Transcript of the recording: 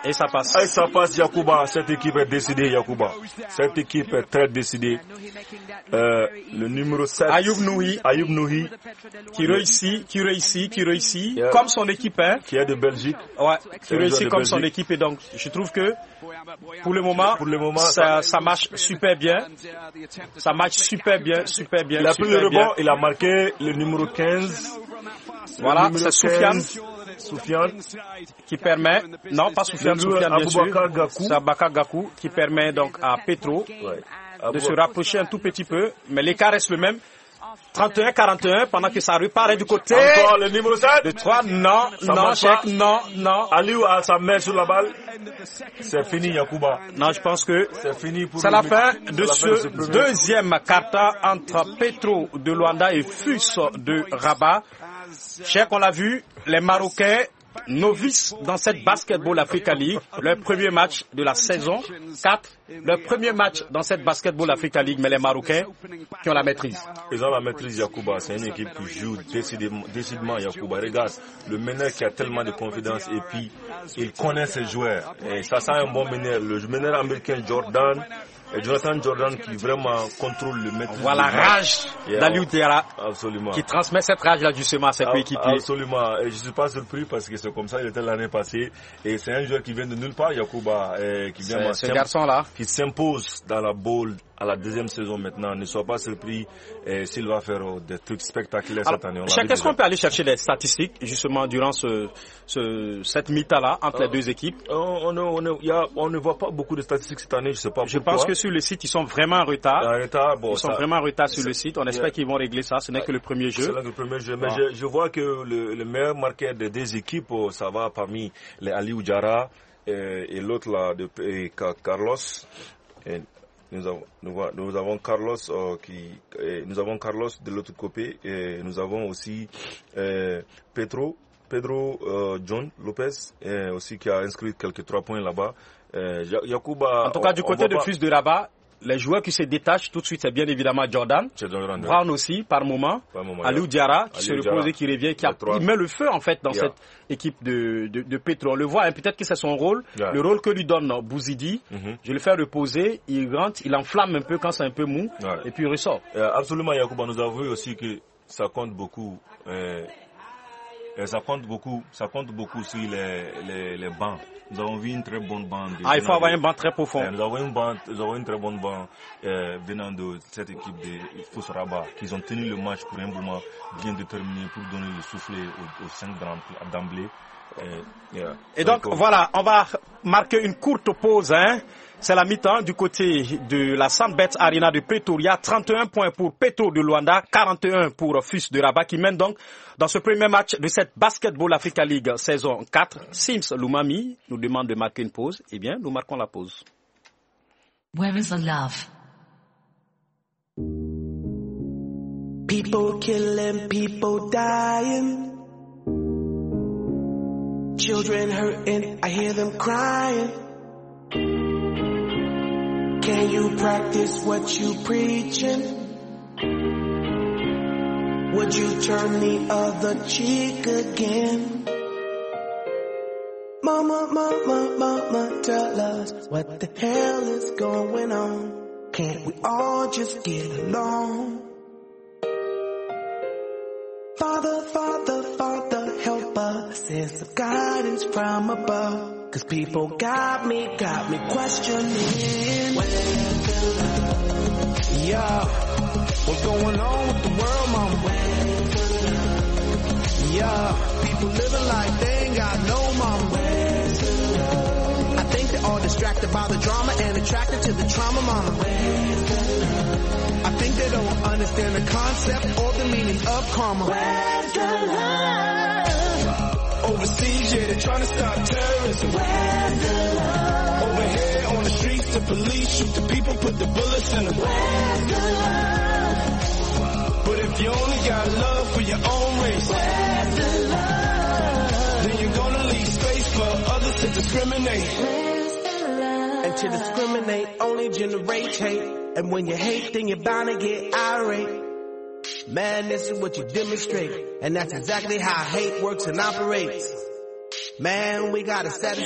Et ça passe. Et ça passe, Yacouba. Cette équipe est décidée, Yacouba. Cette équipe est très décidée. Le numéro 7. Ayoub Nouhi. Qui réussit. Yeah. Comme son équipe, hein. Qui est de Belgique. Ouais. Qui réussit comme son équipe. Et donc, je trouve que, pour le moment, ça marche super bien. Ça marche super bien. Il a pris le rebond, il a marqué le numéro 15. Voilà, c'est Soufiane qui permet, non pas Soufiane bien sûr, c'est Aboubacar Gakou qui permet donc à Petro de se rapprocher un tout petit peu, mais l'écart reste le même. 31-41 pendant que ça repart du côté. Encore le numéro 7 de 3, non. Aliou a sa main sur la balle. C'est fini, Yacouba. Non, je pense que c'est la fin de ce deuxième carton entre Petro de Luanda et FUS de Rabat. Cher qu'on l'a vu, les Marocains novices dans cette Basketball Africa League, leur premier match de la saison 4, leur premier match dans cette Basketball Africa League, mais les Marocains qui ont la maîtrise. Ils ont la maîtrise, Yacouba. C'est une équipe qui joue décidément, Yacouba. Regarde, le meneur qui a tellement de confiance et puis il connaît ses joueurs. Et ça sent un bon meneur. Le meneur américain Jordan. Et Jonathan Jordan qui vraiment contrôle le maîtrise. Voilà la rage d'Aliou Diarra. Absolument. Qui transmet cette rage-là justement à ses coéquipiers. Absolument. Et je ne suis pas surpris parce que c'est comme ça, il était l'année passée. Et c'est un joueur qui vient de nulle part, Yacouba. Qui vient ce garçon-là. Qui s'impose dans la bowl à la deuxième saison maintenant. Ne sois pas surpris s'il va faire des trucs spectaculaires cette année. Est-ce qu'on peut aller chercher des statistiques justement durant cette mi-temps-là entre les deux équipes? On ne voit pas beaucoup de statistiques cette année, je sais pas pourquoi. Je pense que sur le site, ils sont vraiment en retard. Ils sont vraiment en retard sur le site. On espère qu'ils vont régler ça. Ce n'est que le premier jeu. C'est le premier jeu. Mais je vois que le meilleur marqueur des deux équipes, ça va parmi les Aliou Diarra et l'autre là, Carlos. Et nous avons Carlos nous avons Carlos de l'autre côté et nous avons aussi Pedro John Lopez aussi qui a inscrit quelques 3 points là-bas. Yacouba, en tout cas du côté de FUS de Rabat, les joueurs qui se détachent tout de suite, c'est bien évidemment Jordan. Brown aussi, par moment. Aliou Diarra, qui se repose et qui revient, il met le feu, en fait, dans cette équipe de Petro. On le voit, hein, peut-être que c'est son rôle, le rôle que lui donne Bouzidi. Je le fais reposer, il rentre, il enflamme un peu quand c'est un peu mou, et puis il ressort. Absolument, Yacouba, nous avons vu aussi que ça compte beaucoup. Ça compte beaucoup sur les bancs. Nous avons vu une très bonne bande. Il faut avoir un banc très profond. Nous avons une très bonne bande venant de cette équipe de FUS Rabat, qui ont tenu le match pour un moment bien déterminé pour donner le soufflet aux 5 d'emblée. Et donc voilà, on va marquer une courte pause. C'est la mi-temps du côté de la Sandbet Arena de Pretoria. 31 points pour Petro de Luanda, 41 pour FUS de Rabat qui mène donc dans ce premier match de cette Basketball Africa League saison 4. Sims Lumami nous demande de marquer une pause. Eh bien, nous marquons la pause. Where is the love? People killing, people dying. Children hurting, I hear them crying. Can you practice what you preaching? Would you turn the other cheek again? Mama, tell us what the hell is going on. Can't we all just get along? Father, help us. Send some guidance from above. 'Cause people got me questioning. Where's the love? Yeah, what's going on with the world, mama? Where's the love? Yeah, people living like they ain't got no mama. Where's the love? I think they're all distracted by the drama and attracted to the trauma, mama. Where's the love? I think they don't understand the concept or the meaning of karma. Where's the love? Overseas, yeah, they're trying to stop terrorism. Where's the love? Over here on the streets, the police shoot the people, put the bullets in them. Where's the love? But if you only got love for your own race, where's the love? Then you're gonna leave space for others to discriminate. Where's the love? And to discriminate only generates hate. And when you hate, then you're bound to get irate. Man, this is what you demonstrate. And that's exactly how hate works and operates. Man, we gotta set it